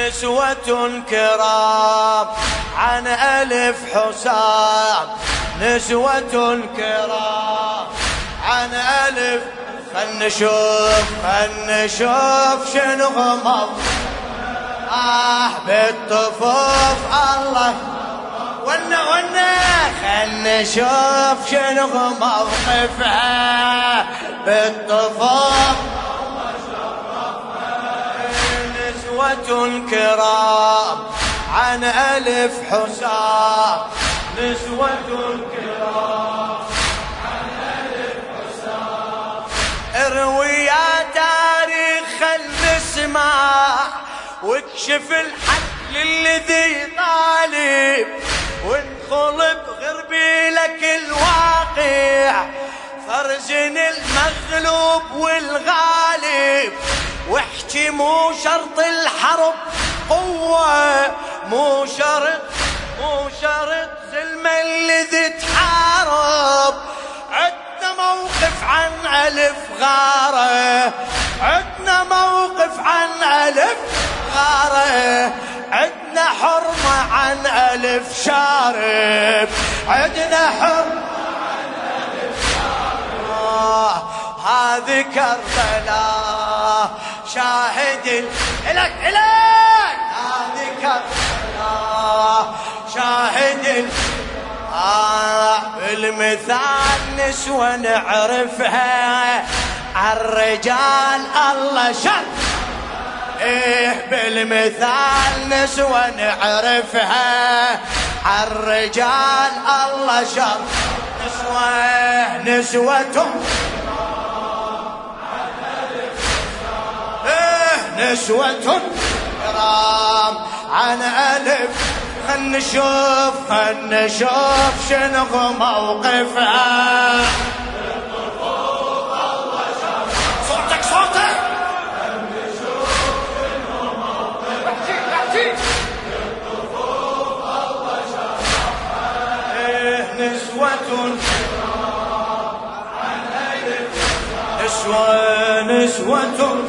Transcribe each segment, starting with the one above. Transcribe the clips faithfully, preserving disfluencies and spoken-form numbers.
نسوة كرام عن ألف حسام، نسوة كرام عن ألف. خل نشوف خل نشوف شنو غمض آه بالطفوف الله ونا ونا. خل نشوف شنو موقفها بالطفوف نسوة كرام عن ألف حسام، نسوة كرام عن ألف حسام. اروي يا تاريخ خل نسمع واكشف الحق للذي طالب، وانقلب غربي لك الواقع، فرزن المغلوب والغالب. واحكي مو شرط الحرب قوة، مو شرط مو شرط زلمة الذي تحارب. عدنا موقف عن ألف غارة، عدنا موقف عن ألف غارة. عدنا حرمة عن ألف شارب، عدنا حرمة عن ألف شارب. آه هذه كربلاء شاهد إلك إلك، هذه كربلاء شاهد. آه بالمثال نسوة نعرفها عالرجال الله شر. ايه بالمثال نسوة نعرفها عالرجال الله شر. نسوة نسوة ايه نسوة كرام عن ألف. خل نشوف خل نشوف شنو موقفها. صوتك صوتك. نسوة نسوة نسوة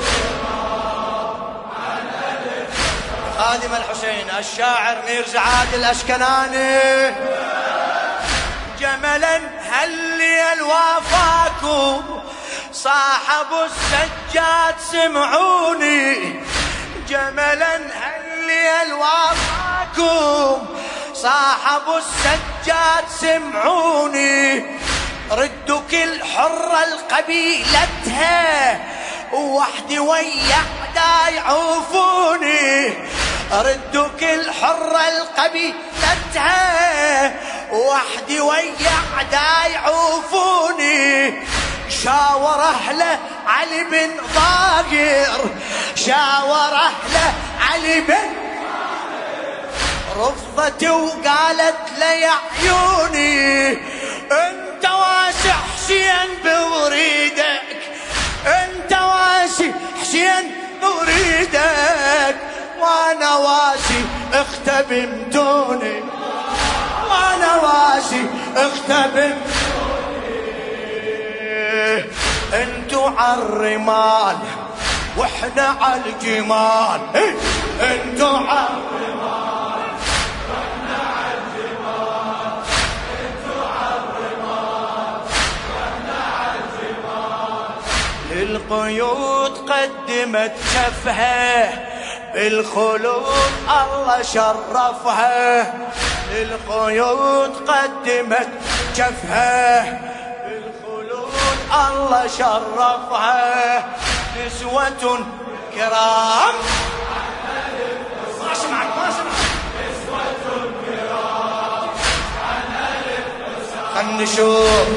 خادم الحسين الشاعر ميرزا عادل الأشكناني. جملا هالليل وافاكم صاحب السجاد سمعوني، جملا هالليل وافاكم صاحب السجاد سمعوني. ردوا كل حرة القبيلتها وحدي ويا عدا يعوفوني. ردوا كل حرة القبيلتها وحدي ويا عدا يعوفوني. شاور أهله علي بن ضاقر، شاور أهله علي بن رفضت وقالت لي عيوني انت واسع حسين بوريدك، انت واسع حسين بوريدك، وانا واسي اختبمتوني، وانا واسي اختبمتوني. انتو عالرمال واحنا عالجمال، انتو عالرمال القيود قدمت كفها بالخلود الله شرفها. القيود قدمت كفها بالخلود الله شرفها. نسوة كرام ما سمعك ما سمعك. نسوة كرام عن ألف حسام. خل نشوف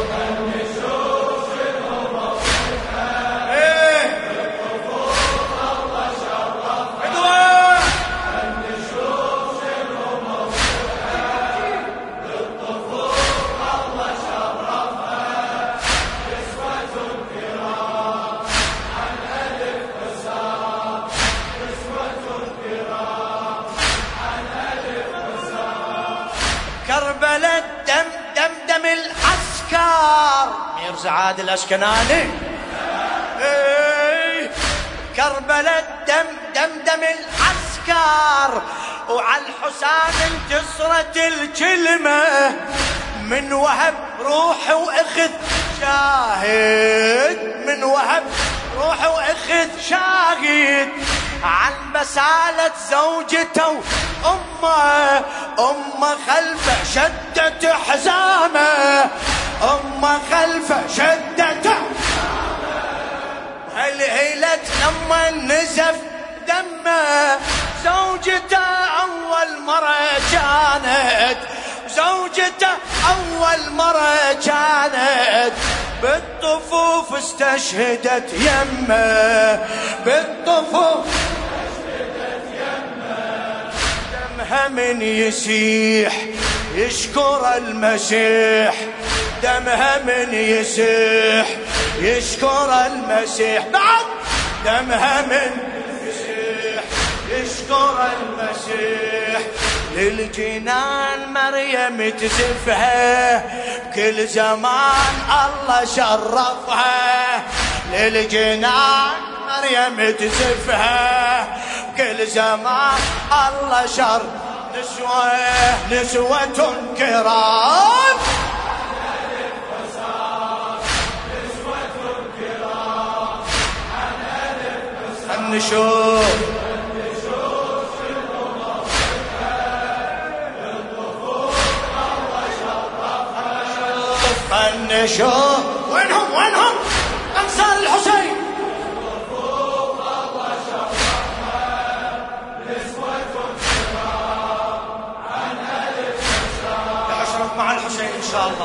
كربلاء دم دم دم العسكر ميرزا عادل الأشكناني. ايه كربلاء دم دم دم العسكر العسكر، وعلى الحسين انتصرت الكلمة، من وهب روحه واخذ شاهد، من وهب روحه واخذ شاهد عن بسالة زوجته وامه. امه خلفه شدت حزامه، امه خلفه شدت حزامه، هلهلت لما نزف دمه. زوجته اول مرة كانت، زوجته اول مرة كانت بالطفوف استشهدت يمه، بالطفوف استشهدت يمه. دمها من يسيح يشكر المسيح، دمها من يسيح يشكر المسيح، بعد دمها من يسيح يشكر المسيح. للجنان مريم تزفها، بكل زمان الله شرفها. للجنان مريم تزفها، بكل زمان الله شرف. نسوة نسوة كرام، نشوف نشوف وينهم وينهم أنصار الحسين. أشرف مع الحسين إن شاء الله.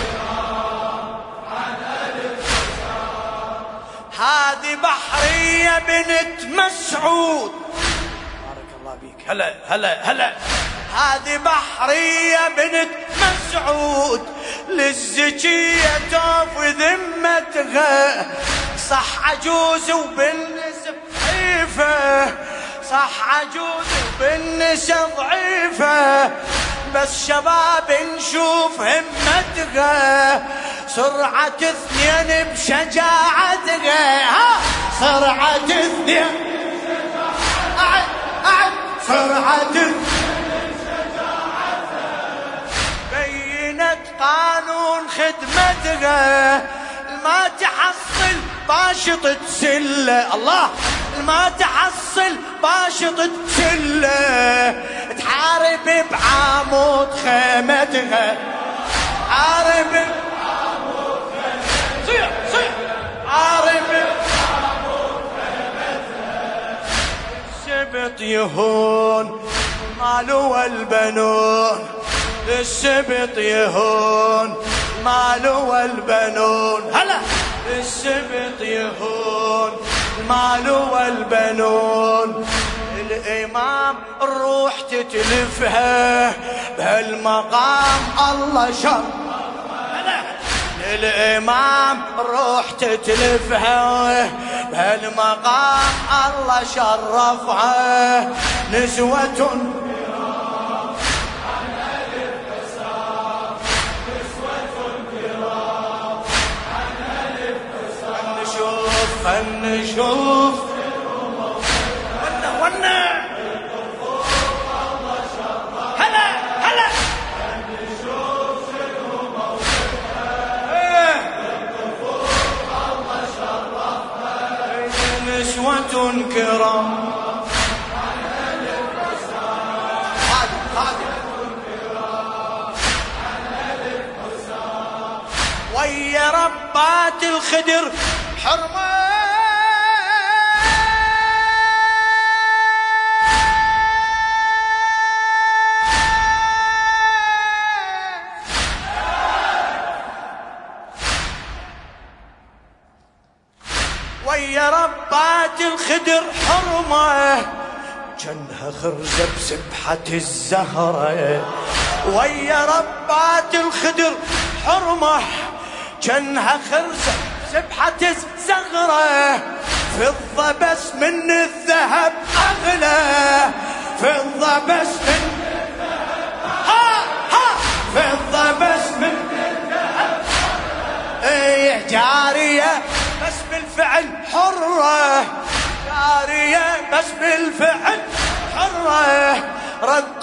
هذه بحرية بنت مسعود، بارك الله بيك. هلا هلا هلا. هذه بحرية بنت مسعود، للزكية توف ذمتها. صح عجوز وبالنسب ضعيفة، صح عجوز وبالنسب ضعيفة، بس شباب نشوف همتها. سرعة اثنين بشجاعتها، ها سرعة اثنين أعد أعد سرعة اثنين بشجاعتها. بينت قانون خدمتها، ما تحصل باشطة سلة، الله ما تحصل باشطة سلة. تحارب بعمود خيمتها، تحارب بعمود خيمتها، صيح صيح تحارب بعمود خيمتها. السبط يهون ماله والبنون، السبط يهون ماله والبنون. هلا السبط يهون ماله والبنون. الإمام الروح تتلفها بهالمقام الله شرفها. الإمام الروح تتلفها بهالمقام الله شرفها. نسوة خلنا نشوف ونا ونا. هلا هلا نشوف شنو موقفها. الله شرفها. نسوة كرام ويا ربات الخدر حرمة. ويا ربات الخدر حرمة، جنها خرزة بسبحة الزهرة. ويا ربات الخدر حرمة، جنها خرزة بسبحة الزهرة. فضة بس من الذهب أغلى، فضة بس من الذهب ها ها فضة بس من الذهب ايه. جارية بس بالفعل حرة، جارية بس بالفعل حرة.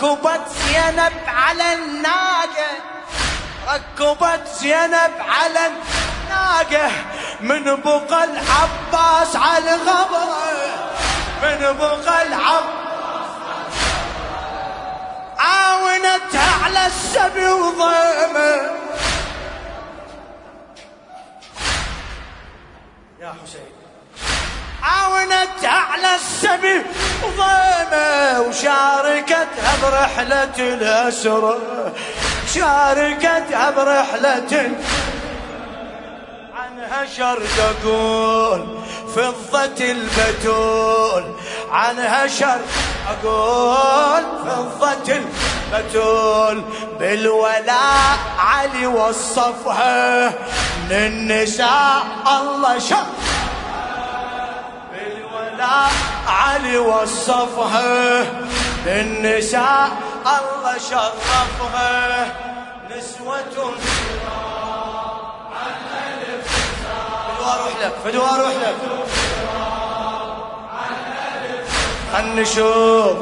ركبت زينب على الناقة، ركبت زينب على الناقة، من بقى العباس على الغبرة، من بقى العباس عاونتها على السبي وضيمه. يا حسين عاونتها على السبي وضيمه، وشاركتها برحلة الأسرة، شاركتها برحلة عنها شرد أقول فضة البتول، عنها شرد أقول فضة البتول. بالولاء علي وصفها من النساء الله شرف، بالولاء علي وصفها بالنساء الله شرفها. نسوة فدوى اروح لك، فدوى اروح لك، خل نشوف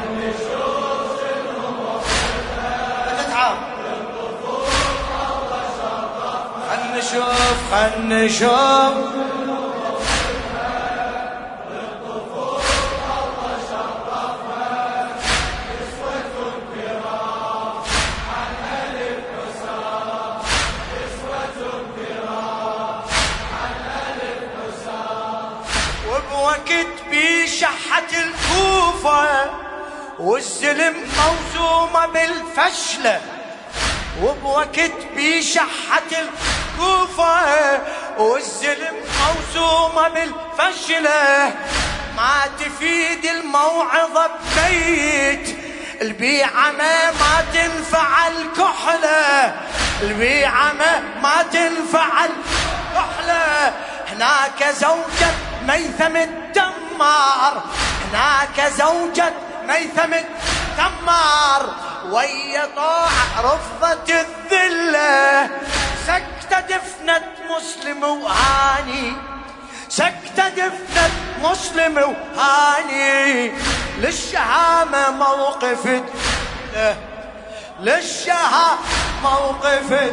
خل نشوف خل نشوف وقت بشحة الكوفة والزلم موزومة بالفشلة، وبوقت بشحة الكوفة والزلم موزومة بالفشلة، ما تفيد الموعظة ببيت البيعة ما, ما تنفع الكحلة، البيعة ما, ما تنفع الكحلة. هناك زوجة ميثم الدمار، هناك زوجة ميثم الدمار، ويا طاع رفضت الذلة، سكتة دفنت مسلم وهاني، سكتة دفنت مسلم وهاني. للشهامة موقف للشهامة موقف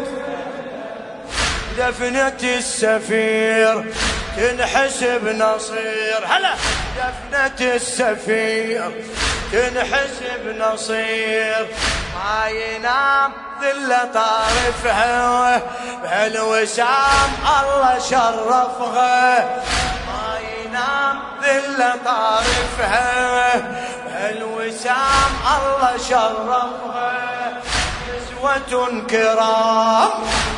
دفنة السفير تنحسب نصير، هلا دفنة السفير تنحسب نصير. ما ينام ذل طارفها بهالوسام الله شرفها، ما ينام ذل طارفها بهالوسام الله شرفها. نسوة كرام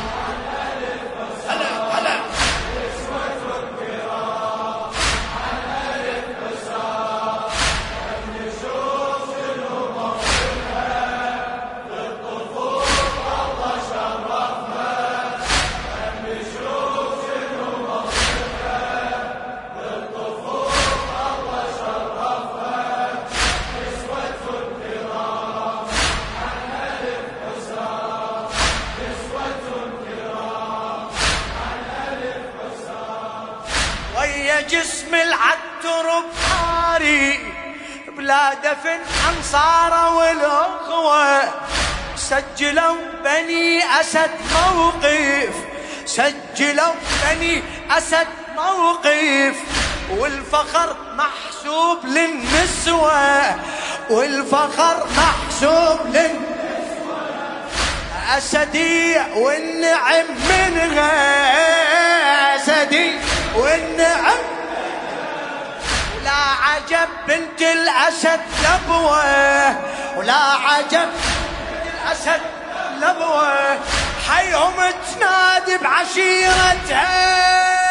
جسم العتر بحاري بلا دفن أنصاره والأخوة، سجلوا بني أسد موقف، سجلوا بني أسد موقف. والفخر محسوب للنسوة، والفخر محسوب للنسوة. أسدي والنعم منها، أسدي والنعم. ولا عجب بنت الأسد لبوة، ولا عجب بنت الأسد لبوة. حيهم تنادي بعشيرتها،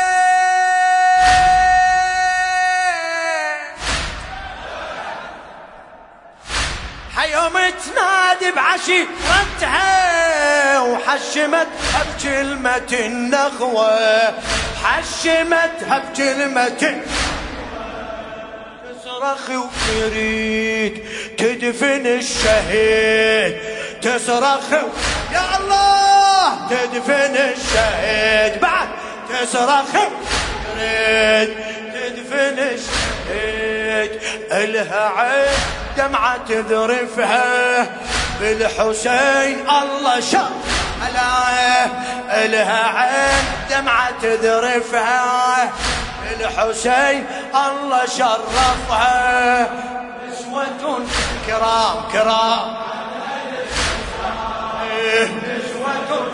حيهم تنادي بعشيرتها. وحشمتها بكلمة النخوة، حشمتها بكلمة تصرخ وتريد تدفن الشهيد، تصرخ يا الله تدفن الشهيد، بعد تصرخ تريد تدفن الشهيد. الها عين دمعة تذرفها بالحسين الله شر علاه إلها عين دمعة تذرفها بالحسين الله شرفها نسوة كرام كرام نسوة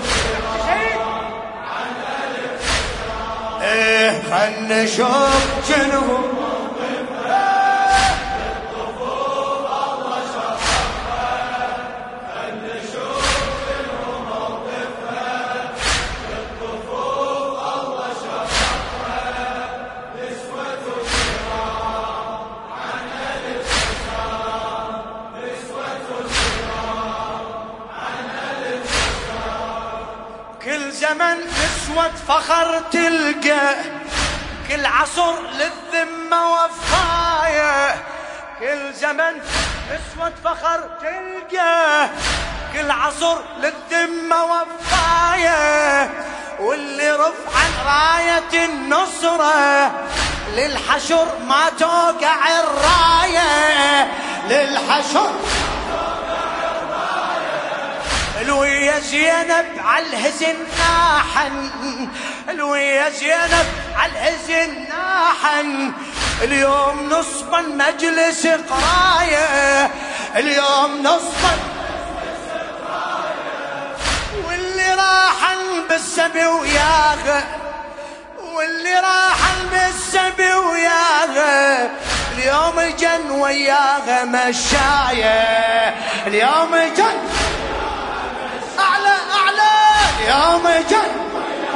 ايه خل نشوف شنو كل زمن نسوة فخر تلقى كل عصر للذمة وفاية كل زمن نسوة فخر تلقى كل عصر للذمة وفاية واللي رفعن راية النصرة للحشر ما توقع الراية للحشر الويا زينب عالهزن ناحن الويا زينب عالهزن ناحن اليوم نصبا مجلس قرايه اليوم نصبا واللي راحن بالسبي وياها واللي راحن بالسبي وياها اليوم جن وياها مشايه اليوم جن أعلى أعلى يوم جن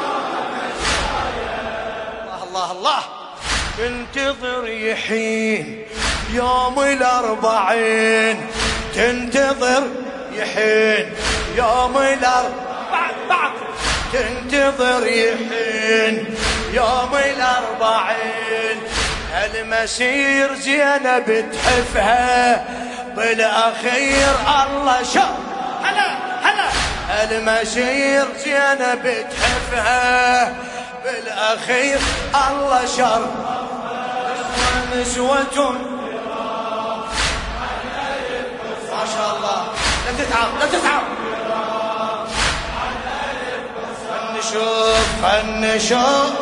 الله الله الله تنتظر يحين يوم الأربعين تنتظر يحين يوم الأربعين بعد تنتظر يحين يوم الأربعين المسير زينب تحفها بالأخير الله شر هلا هلا المسير زينب تحفها بالأخير الله شر نسوة ما شاء الله لا تتعب لا تتعب نشوف نشوف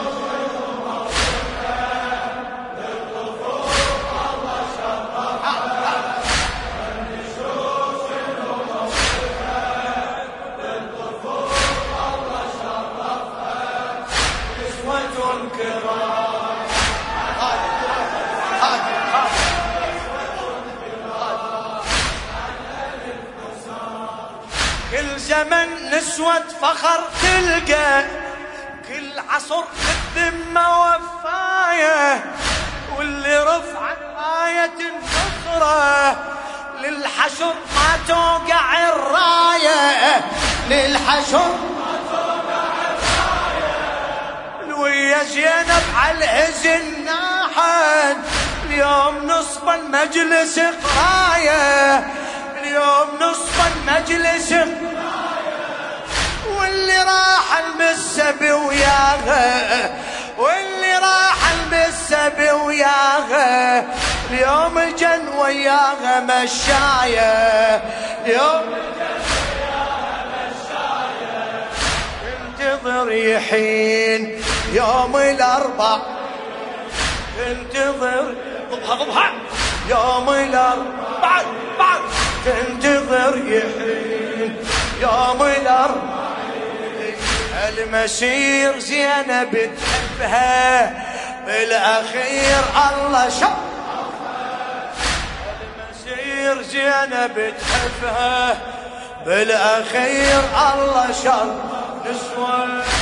كل زمن نسوة فخر تلقى كل عصر الذمة وفاية واللي رفع آية النصرة للحشر ما توقع الراية للحشر ما توقع الراية الويا زينب عالهزن ناحن اليوم نصبا مجلس قرايه اليوم نصف المجلس واللي راح المسبي وياها واللي راح المسبي وياها اليوم جن وياها مشاية اليوم جن وياها مشاية انتظر يحين يوم الأربع انتظر ضبها ضبها يوم الأربع بعد بعد تنتظر يحين يوم الأربعين المسير زينب تحبها بالأخير الله شر المسير زينب تحبها بالأخير الله شر نسوة